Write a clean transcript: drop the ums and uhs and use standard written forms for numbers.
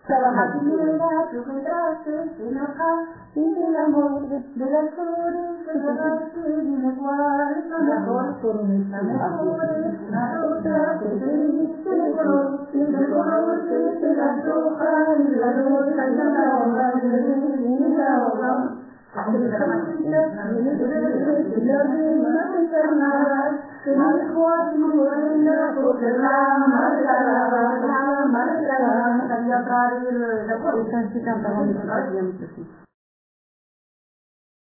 Trabajar tus retratos en hoja sin el amor de las flores que llevaste en el cuarto mejor la mejor es la rosa que te diste el color que te la antoja y la rosa y la hoja y la hoja que no dejó a tu reina porque la amargada, había traído de la puerta.